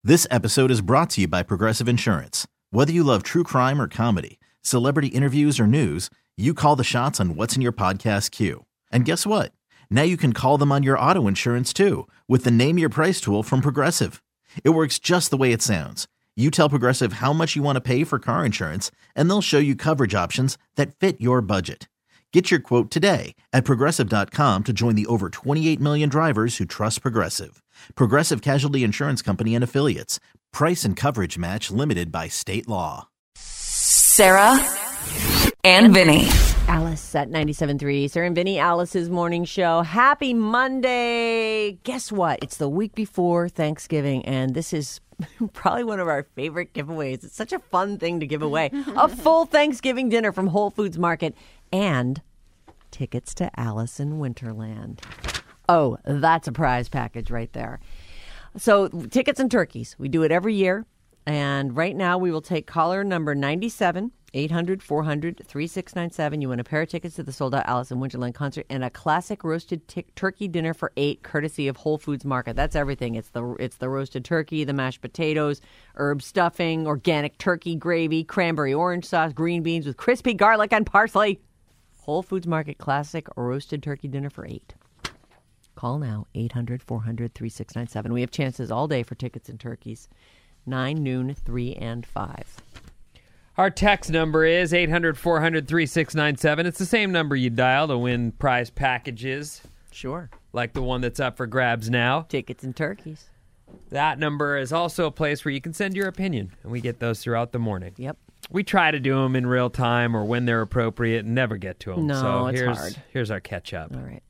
This episode is brought to you by Progressive Insurance. Whether you love true crime or comedy, celebrity interviews or news, you call the shots on what's in your podcast queue. And guess what? Now you can call them on your auto insurance too with the Name Your Price tool from Progressive. It works just the way it sounds. You tell Progressive how much you want to pay for car insurance, and they'll show you coverage options that fit your budget. Get your quote today at Progressive.com to join the over 28 million drivers who trust Progressive. Progressive Casualty Insurance Company and Affiliates. Price and coverage match limited by state law. Sarah and Vinny. Alice at 97.3. Sarah and Vinny, Alice's morning show. Happy Monday. Guess what? It's the week before Thanksgiving, and this is probably one of our favorite giveaways. It's such a fun thing to give away. A full Thanksgiving dinner from Whole Foods Market and tickets to Alice in Winterland. Oh, that's a prize package right there. So tickets and turkeys. We do it every year. And right now we will take caller number 97, 800-400-3697. You win a pair of tickets to the sold-out Alice in Winterland concert and a classic roasted turkey dinner for 8, courtesy of Whole Foods Market. That's everything. It's the roasted turkey, the mashed potatoes, herb stuffing, organic turkey gravy, cranberry orange sauce, green beans with crispy garlic and parsley. Whole Foods Market classic roasted turkey dinner for 8. Call now, 800-400-3697. We have chances all day for tickets and turkeys. 9, noon, 3, and 5. Our text number is 800-400-3697. It's the same number you dial to win prize packages. Sure. Like the one that's up for grabs now. Tickets and turkeys. That number is also a place where you can send your opinion, and we get those throughout the morning. Yep. We try to do them in real time or when they're appropriate and never get to them. No, so it's hard. Here's our catch-up. All right.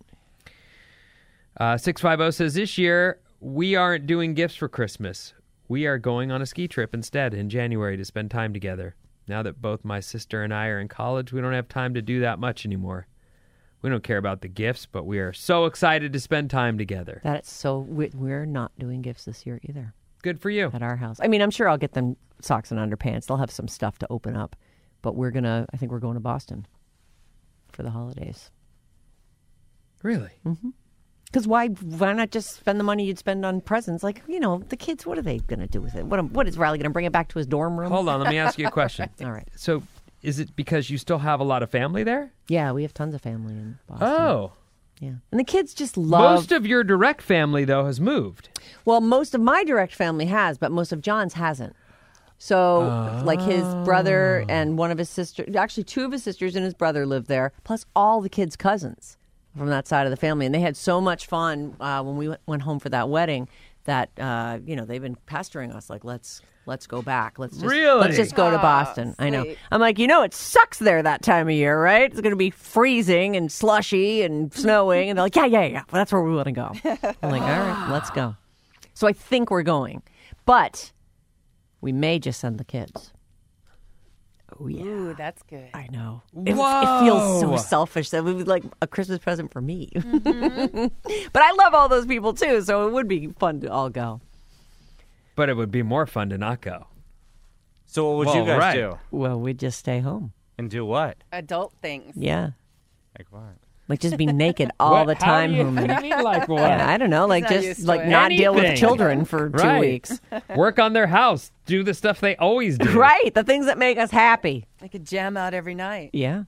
650 says, this year, we aren't doing gifts for Christmas. We are going on a ski trip instead in January to spend time together. Now that both my sister and I are in college, we don't have time to do that much anymore. We don't care about the gifts, but we are so excited to spend time together. That's so we're not doing gifts this year either. Good for you. At our house. I mean, I'm sure I'll get them socks and underpants. They'll have some stuff to open up. But I think we're going to Boston for the holidays. Really? Mm-hmm. Because why not just spend the money you'd spend on presents? Like, the kids, what are they going to do with it? What is Riley going to bring it back to his dorm room? Hold on, let me ask you a question. All right. So, is it because you still have a lot of family there? Yeah, we have tons of family in Boston. Oh. Yeah. And the kids just love... Most of your direct family, though, has moved. Well, most of my direct family has, but most of John's hasn't. So, like his brother and one of his sisters, actually 2 of his sisters and his brother live there, plus all the kids' cousins from that side of the family. And they had so much fun when we went home for that wedding that, they've been pestering us like, let's go back. Let's just go to Boston. Sweet. I know. I'm like, it sucks there that time of year, right? It's going to be freezing and slushy and snowing. And they're like, yeah. Well, that's where we want to go. I'm like, all right, let's go. So I think we're going. But we may just send the kids. Oh, yeah. Ooh, that's good. I know. It feels so selfish. That would be like a Christmas present for me. Mm-hmm. But I love all those people, too, so it would be fun to all go. But it would be more fun to not go. So what would you guys do? Well, we'd just stay home. And do what? Adult things. Yeah. Like what? Like just be naked all the time. What do you mean like what? Yeah, I don't know. Like not just used to like it. not deal with Anything. children for 2 Right. weeks. Work on their house. Do the stuff they always do. Right. The things that make us happy. I could jam out every night. Yeah.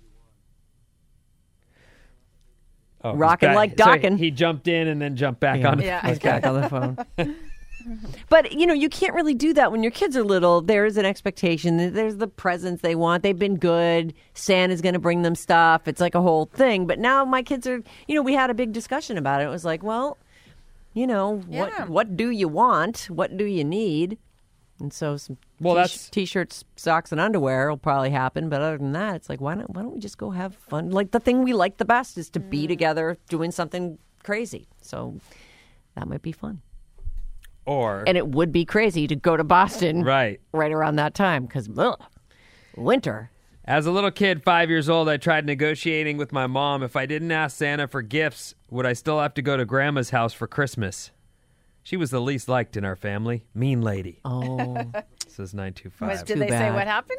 Oh, he's Rockin' back. like So dockin'. he jumped in and then jumped back on. Yeah. He's back on the phone. But, you can't really do that when your kids are little. There's an expectation. There's the presents they want. They've been good. Santa's going to bring them stuff. It's like a whole thing. But now my kids are, we had a big discussion about it. It was like, well, what do you want? What do you need? And so some T-shirts, socks, and underwear will probably happen. But other than that, it's like, why don't we just go have fun? Like the thing we like the best is to be together doing something crazy. So that might be fun. And it would be crazy to go to Boston right around that time because winter. As a little kid, 5 years old, I tried negotiating with my mom. If I didn't ask Santa for gifts, would I still have to go to Grandma's house for Christmas? She was the least liked in our family. Mean lady. Oh. Says 925. Did they say what happened?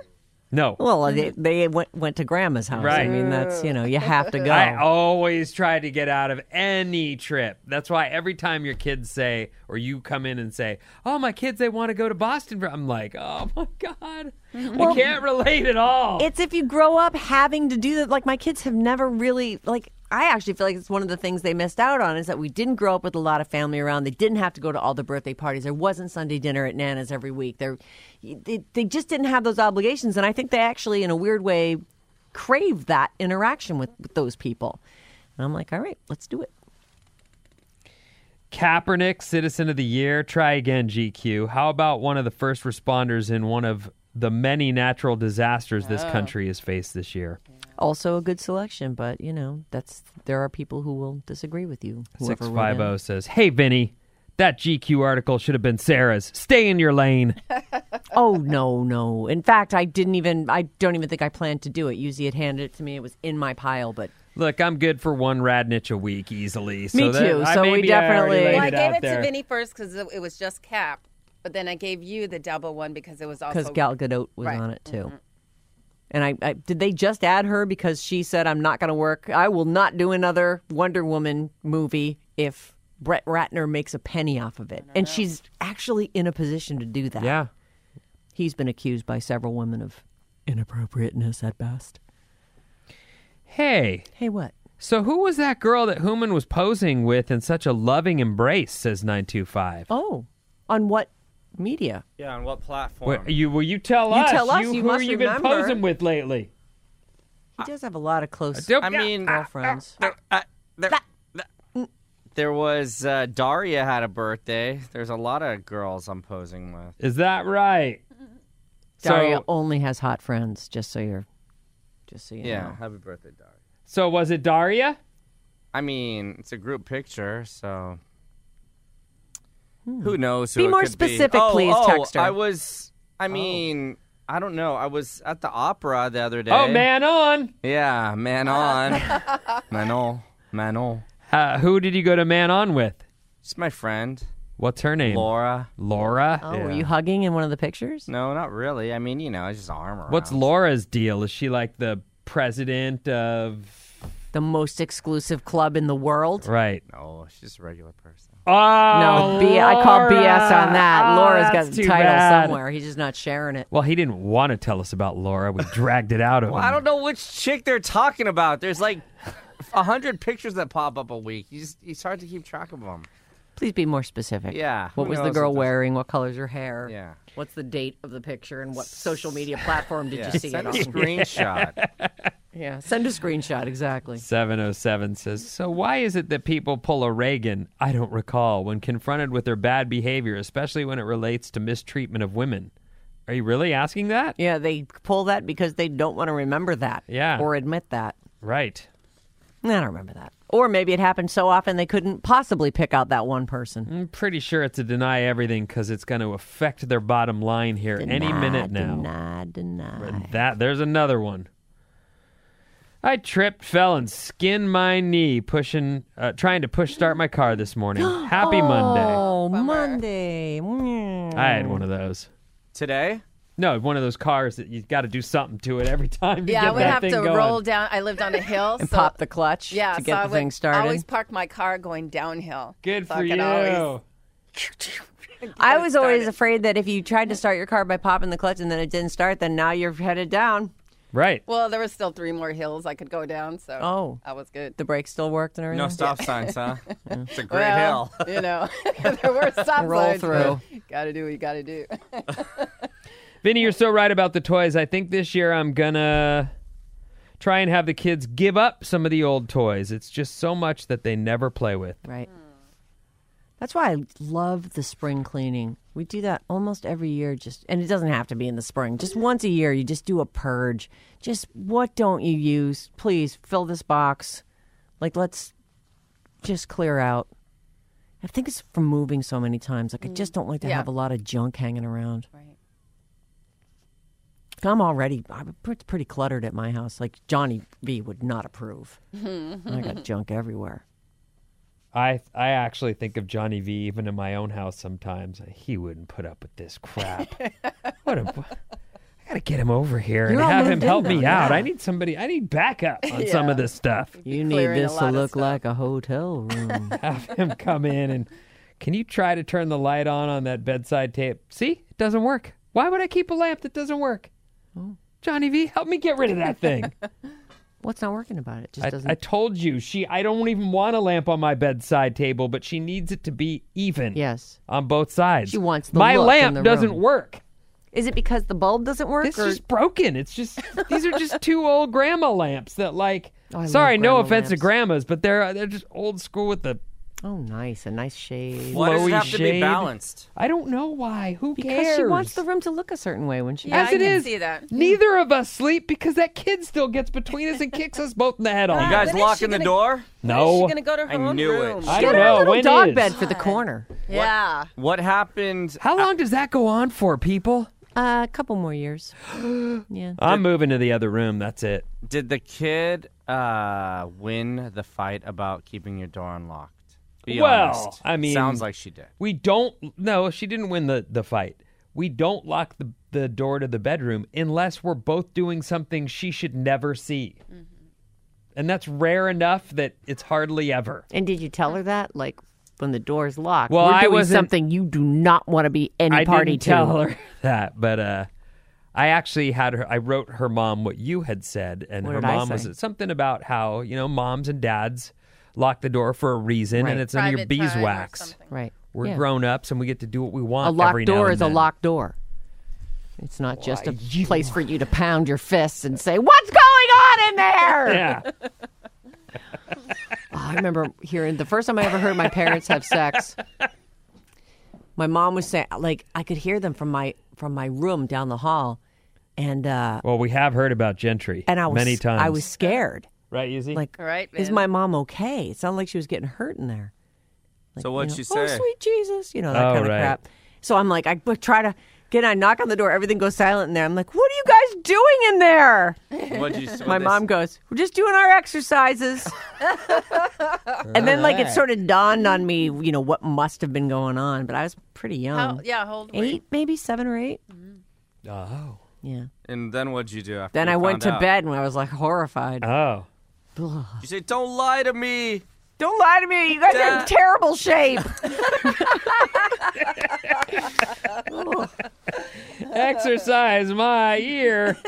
No. Well, they went to Grandma's house. Right. I mean, that's, you have to go. I always try to get out of any trip. That's why every time your kids say, or you come in and say, oh, my kids, they want to go to Boston. I'm like, oh, my God. I can't relate at all. It's if you grow up having to do that. Like, my kids have never really, I actually feel like it's one of the things they missed out on is that we didn't grow up with a lot of family around. They didn't have to go to all the birthday parties. There wasn't Sunday dinner at Nana's every week. They just didn't have those obligations. And I think they actually, in a weird way, crave that interaction with those people. And I'm like, all right, let's do it. Kaepernick, Citizen of the Year. Try again, GQ. How about one of the first responders in one of the many natural disasters this country has faced this year? Also a good selection, but, there are people who will disagree with you. 650 says, hey, Vinny, that GQ article should have been Sarah's. Stay in your lane. Oh, no. In fact, I don't even think I planned to do it. Yuzi had handed it to me. It was in my pile, but... Look, I'm good for one Radnich a week easily. Me too. So we definitely... Well, I gave it to Vinny first because it was just Cap. But then I gave you the double one because it was also... Because Gal Gadot was on it, too. Mm-hmm. And I did they just add her because she said, I'm not going to work. I will not do another Wonder Woman movie if Brett Ratner makes a penny off of it. And she's actually in a position to do that. Yeah. He's been accused by several women of inappropriateness at best. Hey, what? So who was that girl that Hooman was posing with in such a loving embrace, says 925? Oh, on what media? Yeah, on what platform? Will you tell us? Tell us. Who must have you remember. been posing with lately? He does have a lot of close girlfriends. There was Daria had a birthday. There's a lot of girls I'm posing with. Is that right? Daria only has hot friends, just so you know. Yeah, happy birthday, Daria. So was it Daria? I mean, it's a group picture, so who knows who Be it more could specific, please, Texter. I don't know. I was at the opera the other day. Oh, Man On. Yeah, Man On. Manon. Who did you go to Man On with? It's my friend. What's her name? Laura. Laura? Oh, were you hugging in one of the pictures? No, not really. I mean, it's just arm around. What's Laura's deal? Is she like the president of... The most exclusive club in the world? Right. No, she's just a regular person. Oh, no, I call BS on that. Laura's got the title bad. somewhere. He's just not sharing it. Well, he didn't want to tell us about Laura. We dragged it out of him. I don't know which chick they're talking about. There's like 100 pictures that pop up a week. It's hard to keep track of them. Please be more specific. Yeah. What was the girl wearing? What color's her hair? Yeah. What's the date of the picture? And what social media platform did you see Send it a on? screenshot. Yeah, send a screenshot, exactly. 707 says, so why is it that people pull a Reagan, I don't recall, when confronted with their bad behavior, especially when it relates to mistreatment of women? Are you really asking that? Yeah, they pull that because they don't want to remember that. Yeah. Or admit that. Right. I don't remember that. Or maybe it happened so often they couldn't possibly pick out that one person. I'm pretty sure it's a deny everything because it's going to affect their bottom line here any minute now. Deny. There's another one. I tripped, fell, and skinned my knee trying to push start my car this morning. Happy Monday. Oh, Monday. I had one of those. Today? No, one of those cars that you got to do something to it every time to Yeah, get I would that have thing to going. roll down. I lived on a hill. And so, pop the clutch yeah, to get so the thing started. I always park my car going downhill. Good so for I you. could always I was always started. afraid that if you tried to start your car by popping the clutch and then it didn't start, then now you're headed down. Right. Well, there was still 3 more hills I could go down, so I was good. The brakes still worked and everything? No stop signs, huh? It's a great hill. There were stop Roll signs. through. Gotta do what you gotta do. Vinny, you're so right about the toys. I think this year I'm going to try and have the kids give up some of the old toys. It's just so much that they never play with. Right. That's why I love the spring cleaning. We do that almost every year, and it doesn't have to be in the spring. Just once a year, you just do a purge. Just what don't you use? Please fill this box. Let's just clear out. I think it's from moving so many times. I just don't like to have a lot of junk hanging around. Right. I'm pretty cluttered at my house. Like Johnny V would not approve. I got junk everywhere. I actually think of Johnny V even in my own house sometimes. He wouldn't put up with this crap. I I gotta get him over here You're and all have him moved in help now, me out. yeah. I need backup on some of this stuff. You need clearing a this to lot of look stuff. like a hotel room. Have him come in and can you try to turn the light on that bedside tape? See, it doesn't work. Why would I keep a lamp that doesn't work? Johnny V, help me get rid of that thing. What's not working about it? It just doesn't. I told you, I don't even want a lamp on my bedside table, but she needs it to be even. Yes. On both sides. She wants the my look in lamp the doesn't room. work. Is it because the bulb doesn't work? It's or... just broken. It's just these are just two old grandma lamps that like. Oh, I love sorry, no grandma offense to lamps. grandmas, but they're just old school with the. Oh, nice. A nice shade. Why does it flowy have to be shade. balanced? I don't know why. Who Because cares? she wants the room to look a certain way when she Yeah, As I it can is, see that. neither of us sleep because that kid still gets between us and kicks us both in the head all You night. guys when is locking she the gonna- door? No. She's gonna go to her I own knew it. room. I Get don't her know. a little When dog is? bed for the corner. Yeah. What happened? How long does that go on for, people? A couple more years. Yeah. I'm moving to the other room. That's it. Did the kid win the fight about keeping your door unlocked? Be Well, honest. I mean- sounds like she did. We don't. No, she didn't win the fight. We don't lock the door to the bedroom unless we're both doing something she should never see. And that's rare enough that it's hardly ever. And did you tell her that? Like, when the door's locked, Well, we're I doing wasn't- something you do not want to be any I party didn't to. tell her that, but I actually had her. I wrote her mom what you had said, and What her did I mom say? was something about how moms and dads lock the door for a reason, Right. and it's none of your Private time or beeswax. something. Right. We're Yeah. grown ups, and we get to do what we want. A locked every now door and is a then. locked door. It's not just a you place for you to pound your fists and say, "What's going on in there?" Yeah. I remember hearing the first time I ever heard my parents have sex. My mom was saying, like, I could hear them from my room down the hall, and Well, we have heard about Gentry I was many times. I was scared. right, Yuzi? Like, All right, is man. my mom okay? It sounded like she was getting hurt in there. Like, So what'd you know, she say? Oh, sweet Jesus, that Oh, kind of right. crap. So I'm like, I try to I knock on the door, everything goes silent in there. I'm like, what are you guys doing in there? My mom goes, we're just doing our exercises. And then, like, it sort of dawned on me, what must have been going on. But I was pretty young. How old were you? 8, maybe 7 or 8. Oh. Yeah. And then what'd you do after Then you I went found to out? bed and I was like horrified. Oh. You say, "Don't lie to me." Don't lie to me. You guys are in terrible shape. Exercise my ear.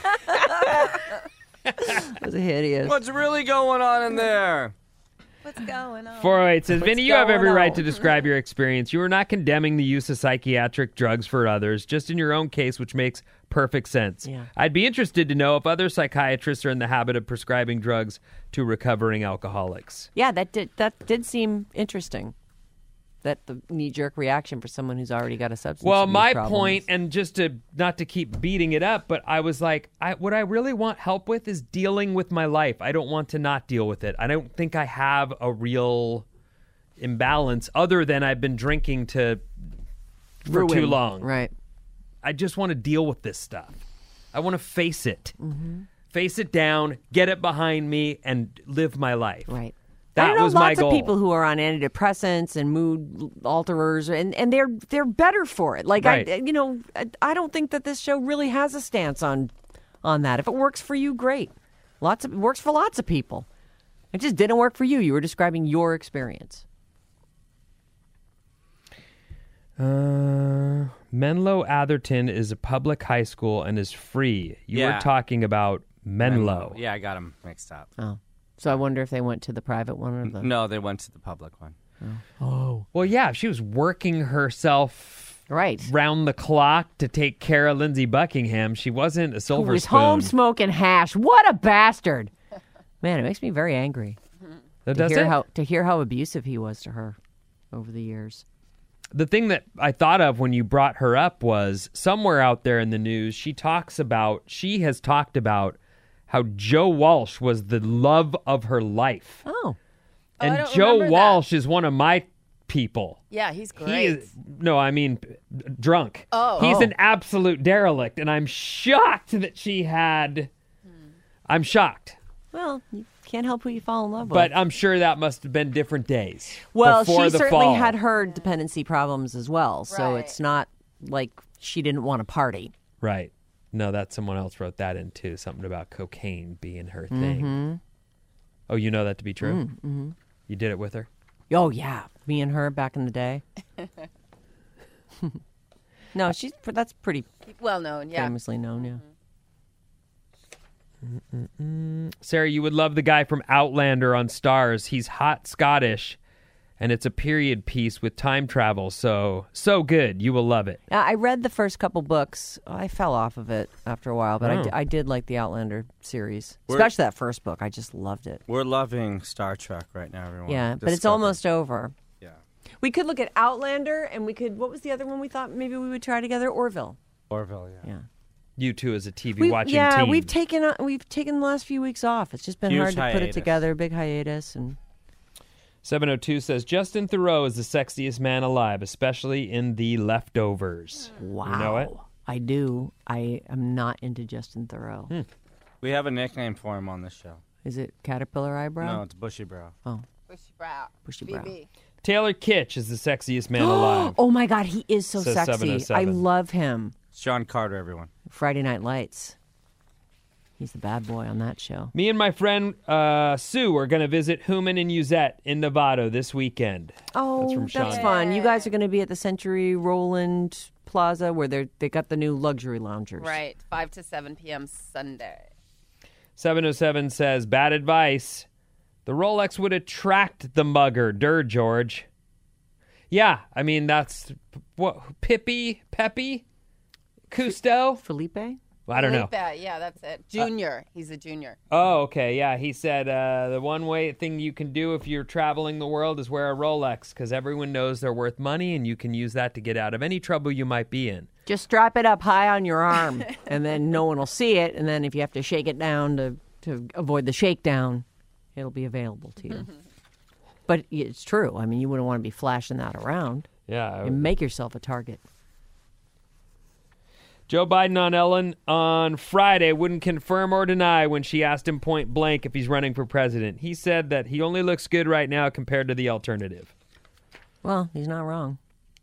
It was hideous. What's really going on in there? What's going on? 408 says, Vinny, you have going every right on? to describe your experience. You are not condemning the use of psychiatric drugs for others, just in your own case, which makes perfect sense. Yeah. I'd be interested to know if other psychiatrists are in the habit of prescribing drugs to recovering alcoholics. Yeah, that did seem interesting. That the knee-jerk reaction for someone who's already got a substance Well, abuse my problem point, is- and just to not to keep beating it up, but I was like, what I really want help with is dealing with my life. I don't want to not deal with it. I don't think I have a real imbalance other than I've been drinking for too Ruin. long. Right. I just want to deal with this stuff. I want to face it. Mm-hmm. Face it down, get it behind me, and live my life. Right. That I know was my lots goal. of people who are on antidepressants and mood alterers, and they're better for it. Like Right. I don't think that this show really has a stance on that. If it works for you, great. It works for lots of people. It just didn't work for you. You were describing your experience. Menlo Atherton is a public high school and is free. You Yeah. were talking about Menlo. Yeah, I got them mixed up. Oh, so I wonder if they went to the private one or the. No, they went to the public one. Well, yeah, she was working herself Right. round the clock to take care of Lindsey Buckingham. She wasn't a Who silver was spoon. home smoking hash? What a bastard! Man, it makes me very angry That to does hear it? to hear how abusive he was to her over the years. The thing that I thought of when you brought her up was somewhere out there in the news, she has talked about how Joe Walsh was the love of her life. Oh, I And don't Joe remember that. Walsh is one of my people. Yeah, he's great. He is, no, I mean drunk. Oh. He's Oh. an absolute derelict, and I'm shocked that she had. I'm shocked, well, you can't help who you fall in love with. but I'm sure that must have been different days. well, before she the certainly fall. had her dependency problems as well. So Right. it's not like she didn't want to party. Right. No, that's someone else wrote that in too. Something about cocaine being her thing. Oh, you know that to be true? Mm-hmm. You did it with her? Oh, yeah. Me and her back in the day. No, that's pretty Well known, yeah. famously known, yeah. Sarah, you would love the guy from Outlander on Starz. He's hot Scottish, and it's a period piece with time travel. So good. You will love it. I read the first couple books. I fell off of it after a while, but I did like the Outlander series, especially that first book. I just loved it. We're loving Star Trek right now, everyone. Yeah, but it's almost over. Yeah. We could look at Outlander, and we could. What was the other one we thought maybe we would try together? Orville. Orville, yeah. Yeah. You two as a TV watching team. Yeah, we've taken the last few weeks off. It's just been Huge hard to put it hiatus. together. Big hiatus and. 702 says Justin Theroux is the sexiest man alive, especially in The Leftovers. Wow. You know it? I do. I am not into Justin Theroux. We have a nickname for him on this show. Is it Caterpillar Eyebrow? No, it's Bushy Brow. Oh. Bushy brow. Bushy brow. BB. Taylor Kitsch is the sexiest man alive. Oh my God, he is so Says sexy. 707. I love him. It's John Carter, everyone. Friday Night Lights. He's the bad boy on that show. Me and my friend Sue are going to visit Human and Uzette in Novato this weekend. Oh, That's from that's Sean. fun. You guys are going to be at the Century Roland Plaza where they got the new luxury loungers. Right, 5 to 7 p.m. Sunday. 707 says, bad advice. The Rolex would attract the mugger. George. Yeah, I mean, that's what Peppy, Cousteau? Felipe? Well, I don't know. Yeah, that's it. Junior. He's a junior. Oh, okay. Yeah, he said the one thing you can do if you're traveling the world is wear a Rolex because everyone knows they're worth money and you can use that to get out of any trouble you might be in. Just strap it up high on your arm and then no one will see it. And then if you have to shake it down to avoid the shakedown, it'll be available to you. But it's true. I mean, you wouldn't want to be flashing that around. Yeah. And make yourself a target. Joe Biden on Ellen on Friday wouldn't confirm or deny when she asked him point blank if he's running for president. He said that he only looks good right now compared to the alternative. Well, he's not wrong.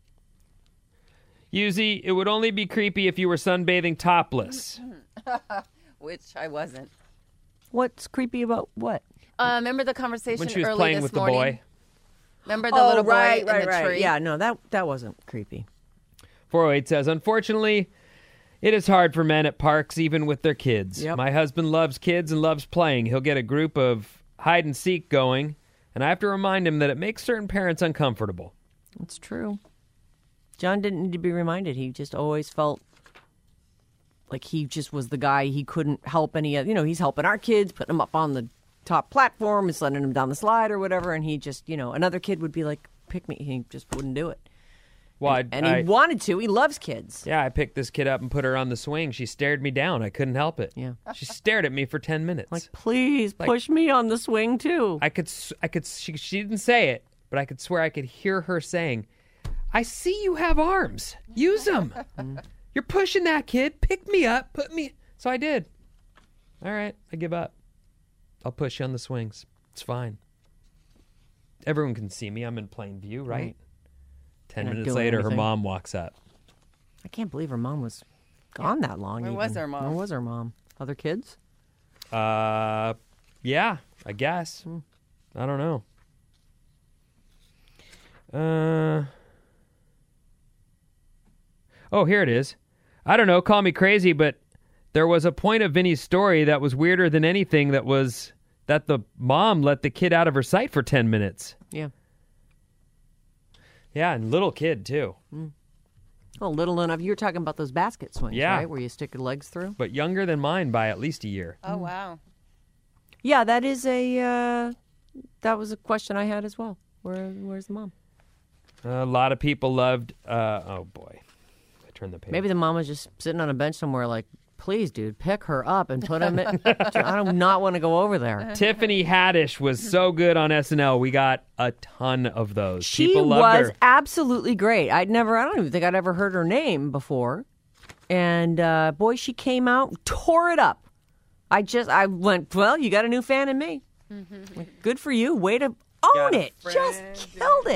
Yuzi, it would only be creepy if you were sunbathing topless. Which I wasn't. What's creepy about what? Remember the conversation When she was early playing this with the morning? boy. Remember the little boy in the right. tree? Yeah, no, that wasn't creepy. 408 says, unfortunately, it is hard for men at parks, even with their kids. Yep. My husband loves kids and loves playing. He'll get a group of hide and seek going, and I have to remind him that it makes certain parents uncomfortable. It's true. John didn't need to be reminded. He just always felt like he just was the guy. He couldn't help any. He's helping our kids, putting them up on the top platform and sending them down the slide or whatever. And he just, another kid would be like, pick me. He just wouldn't do it. Well, And he wanted to. He loves kids. Yeah, I picked this kid up and put her on the swing. She stared me down. I couldn't help it. Yeah. She stared at me for 10 minutes. Like, please push me on the swing too. I could. She didn't say it, but I could swear I could hear her saying, I see you have arms. Use them. You're pushing that kid. Pick me up. Put me. So I did. All right. I give up. I'll push you on the swings. It's fine. Everyone can see me. I'm in plain view, right? 10 Not minutes doing later, anything. her mom walks up. I can't believe her mom was gone that long. Where even. was her mom? Where was her mom? Other kids? Yeah, I guess. I don't know. Oh, here it is. I don't know, call me crazy, but there was a point of Vinny's story that was weirder than anything that the mom let the kid out of her sight for 10 minutes. Yeah. Yeah, and little kid, too. Well, little enough. You're talking about those basket swings, Yeah. right? Where you stick your legs through? But younger than mine by at least a year. Oh, wow. Yeah, that is that was a question I had as well. Where's the mom? A lot of people loved, oh boy. I turned the page. Maybe the mom was just sitting on a bench somewhere like, please, dude, pick her up and put him in. I do not want to go over there. Tiffany Haddish was so good on SNL. We got a ton of those. She People loved was her. absolutely great. I don't even think I'd ever heard her name before. And boy, she came out, tore it up. I went, well, you got a new fan in me. Like, good for you. Way to own it. Just killed it.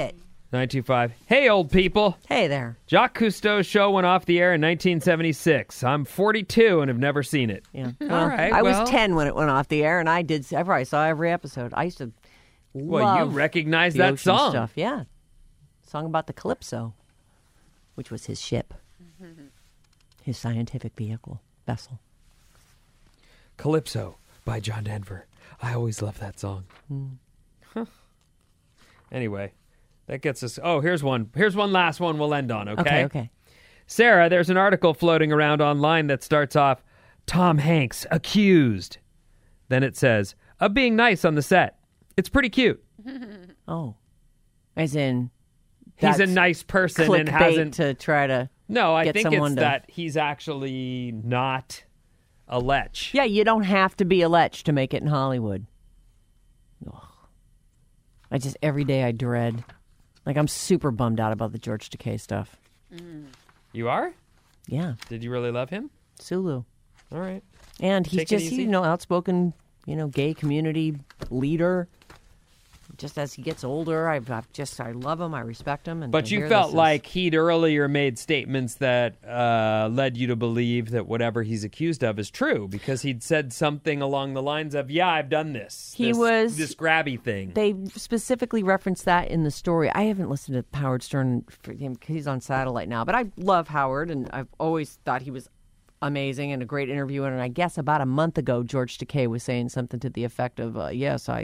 925. Hey, old people. Hey there. Jacques Cousteau's show went off the air in 1976. I'm 42 and have never seen it. Yeah. All right, I well. was 10 when it went off the air, and I probably saw every episode. I used to Well, you love recognize the that ocean song. stuff. Yeah. Song about the Calypso, which was his ship, his scientific vessel. Calypso by John Denver. I always love that song. Huh. Anyway, that gets us. Oh, here's one. Here's one last one we'll end on, okay? Okay. Sarah, there's an article floating around online that starts off, Tom Hanks accused. Then it says, of being nice on the set. It's pretty cute. Oh. As in, He's a that's nice person and clickbait hasn't. to try to. No, I get think someone it's to- that he's actually not a lech. Yeah, you don't have to be a lech to make it in Hollywood. Ugh. Every day I dread. Like, I'm super bummed out about the George Takei stuff. You are? Yeah, Did you really love him? Sulu. All right. And he's Take it just, easy. outspoken, gay community leader. Just as he gets older, I love him. I respect him. And But to you hear felt this is- like he'd earlier made statements that led you to believe that whatever he's accused of is true because he'd said something along the lines of, yeah, I've done this. He this, was- this grabby thing. They specifically referenced that in the story. I haven't listened to Howard Stern for him because he's on satellite now, but I love Howard, and I've always thought he was amazing and a great interviewer. And I guess about a month ago, George Takei was saying something to the effect of, yes, I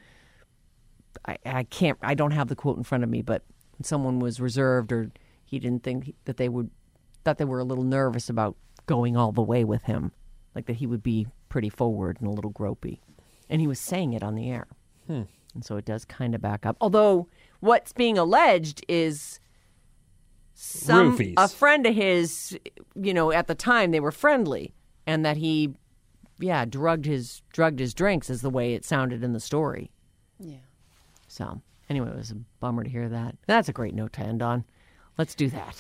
don't have the quote in front of me, but someone was reserved or he didn't think that thought they were a little nervous about going all the way with him, like that he would be pretty forward and a little gropey. And he was saying it on the air. And so it does kind of back up. Although what's being alleged is Roofies. a friend of his, at the time they were friendly, and that he, drugged his drinks is the way it sounded in the story. Yeah. So anyway, it was a bummer to hear that. That's a great note to end on. Let's do that.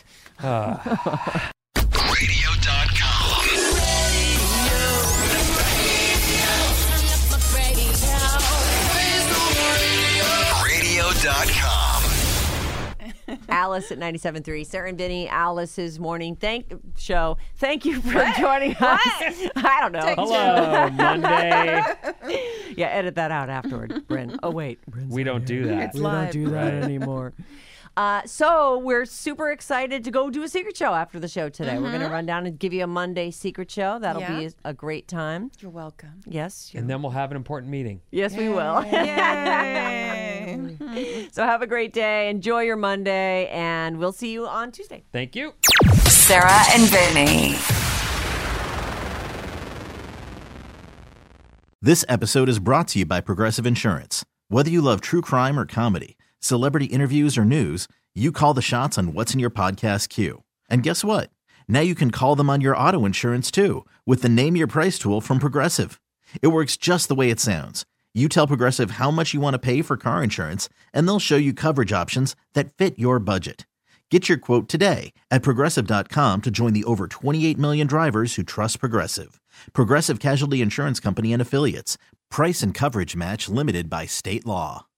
Radio.com. Radio.com. Alice at 97.3. Sarah and Vinny, Alice's morning thank you for joining us. I don't know. Hello, Monday. Yeah, edit that out afterward, Bryn. Oh, wait. We don't do that. It's live. do that anymore. So we're super excited to go do a secret show after the show today. We're going to run down and give you a Monday secret show. That'll be a great time. You're welcome. Yes. And then we'll have an important meeting. Yes, we will. Yay. So have a great day. Enjoy your Monday, and we'll see you on Tuesday. Thank you. Sarah and Vinny. This episode is brought to you by Progressive Insurance. Whether you love true crime or comedy, celebrity interviews or news, you call the shots on what's in your podcast queue. And guess what? Now you can call them on your auto insurance too with the Name Your Price tool from Progressive. It works just the way it sounds. You tell Progressive how much you want to pay for car insurance, and they'll show you coverage options that fit your budget. Get your quote today at Progressive.com to join the over 28 million drivers who trust Progressive. Progressive Casualty Insurance Company and Affiliates. Price and coverage match limited by state law.